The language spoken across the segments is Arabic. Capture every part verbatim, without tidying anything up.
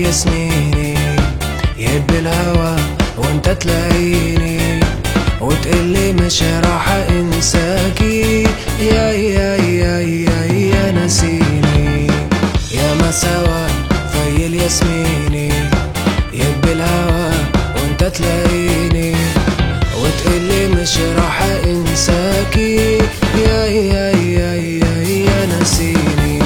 الياسميني يهب الهوى وانت تلاقيني وتقلي مش راح انساكي. يا يا يا يا يا نسيني يا ما سوا في الياسميني يهب الهوى وانت تلاقيني وتقلي مش راح انساكي. يا يا يا يا يا نسيني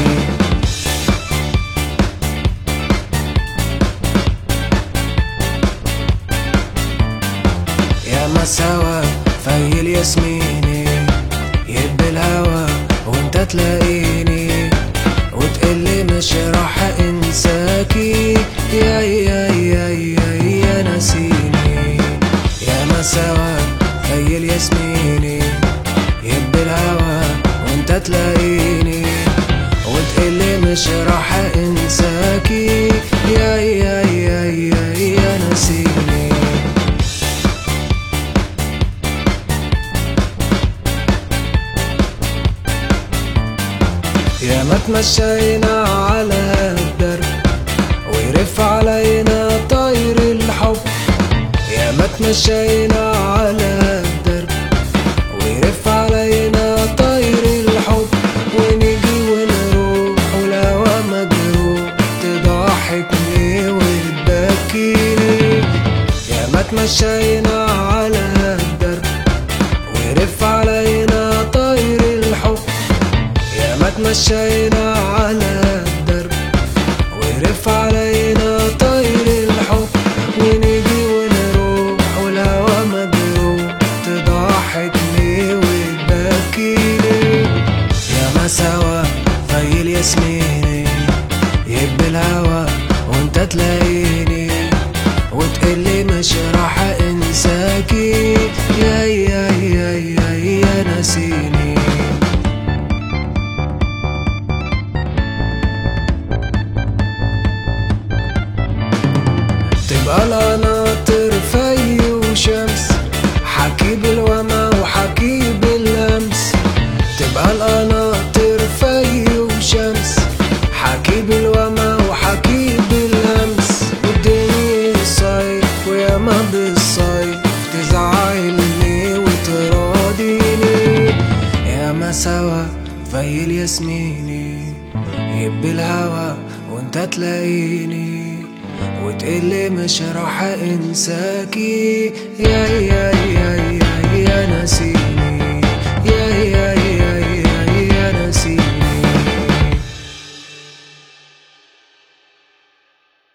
يا ما سوا في الياسميني يهب الهوى وانت تلاقيني وتقلي مش راح انساكي. يا يا يا يا يا نسيني يا ما سوا في الياسميني يهب الهوى وانت تلاقيني وتقلي مش راح انساكي. يا يا يا يا يا نسيني يا ما تمشينا على الدرب ويرف علينا طير الحب. يا ما تمشينا على الدرب ويرف علينا طير الحب ونيجي ونروح والهوا مجروح تضحكني وتبكيني. يا ما تمشينا على الدرب ويرف علينا طير الحب. يا ما تمشينا على الدرب ويرف علينا طير الحب ونيجي ونروح والهوا مجروح تضحكني وتبكيني. يا ما سوا في الياسميني يهب الهوى وانت تلاقيني وتقلي مش راح انساكي. يا يا يا يا يا نسيني تبقى القناطر في وشمس حكي بالوما وحكي باللمس. تبقى القناطر في وشمس حكي بالوما وحكي باللمس. والدنيا صيف ويا ما بالصيف تزعلني وتراضيني. يا ما سوا في الياسميني يهب الهوى وانت تلاقيني وتقلي مش راح انساكي. يا يا يا